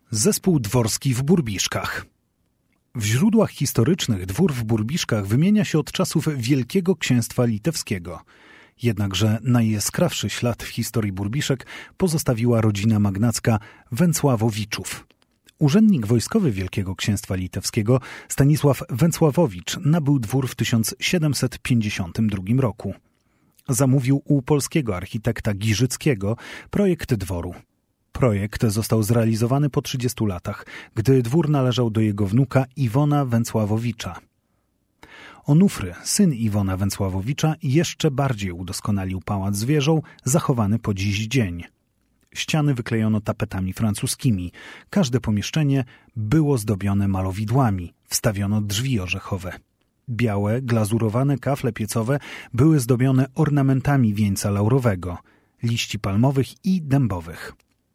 Zespół dworski w Burbiszkach. W źródłach historycznych dwór w Burbiszkach wymienia się od czasów Wielkiego Księstwa Litewskiego. Jednakże najjaskrawszy ślad w historii Burbiszek pozostawiła rodzina magnacka Węcławowiczów. Urzędnik wojskowy Wielkiego Księstwa Litewskiego Stanisław Węcławowicz nabył dwór w 1752 roku. Zamówił u polskiego architekta Giżyckiego projekt dworu. Projekt został zrealizowany po 30 latach, gdy dwór należał do jego wnuka Iwona Węcławowicza. Onufry, syn Iwona Węcławowicza, jeszcze bardziej udoskonalił pałac z wieżą, zachowany po dziś dzień. Ściany wyklejono tapetami francuskimi. Każde pomieszczenie było zdobione malowidłami. Wstawiono drzwi orzechowe. Białe, glazurowane kafle piecowe były zdobione ornamentami wieńca laurowego, liści palmowych i dębowych.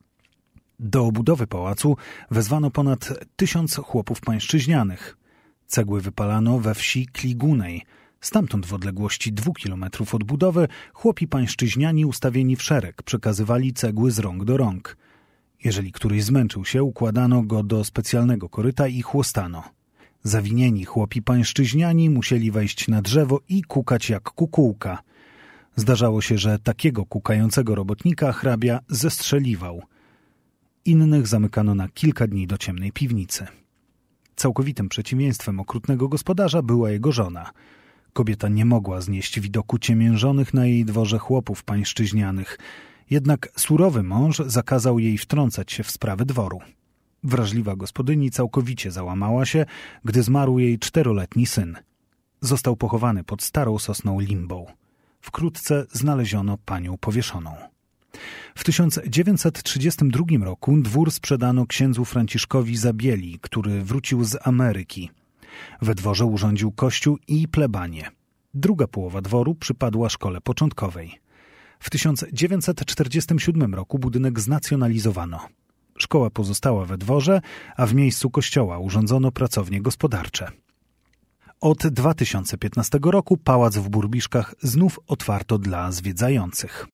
Do obudowy pałacu wezwano ponad 1000 chłopów pańszczyźnianych. Cegły wypalano we wsi Kligunej. Stamtąd w odległości 2 kilometrów od budowy chłopi pańszczyźniani ustawieni w szereg przekazywali cegły z rąk do rąk. Jeżeli któryś zmęczył się, układano go do specjalnego koryta i chłostano. Zawinieni chłopi pańszczyźniani musieli wejść na drzewo i kukać jak kukułka. Zdarzało się, że takiego kukającego robotnika hrabia zestrzeliwał. Innych zamykano na kilka dni do ciemnej piwnicy. Całkowitym przeciwieństwem okrutnego gospodarza była jego żona. Kobieta nie mogła znieść widoku ciemiężonych na jej dworze chłopów pańszczyźnianych, jednak surowy mąż zakazał jej wtrącać się w sprawy dworu. Wrażliwa gospodyni całkowicie załamała się, gdy zmarł jej 4-letni syn. Został pochowany pod starą sosną limbą. Wkrótce znaleziono panią powieszoną. W 1932 roku dwór sprzedano księdzu Franciszkowi Zabieli, który wrócił z Ameryki. We dworze urządził kościół i plebanię. Druga połowa dworu przypadła szkole początkowej. W 1947 roku budynek znacjonalizowano. Szkoła pozostała we dworze, a w miejscu kościoła urządzono pracownie gospodarcze. Od 2015 roku pałac w Burbiszkach znów otwarto dla zwiedzających.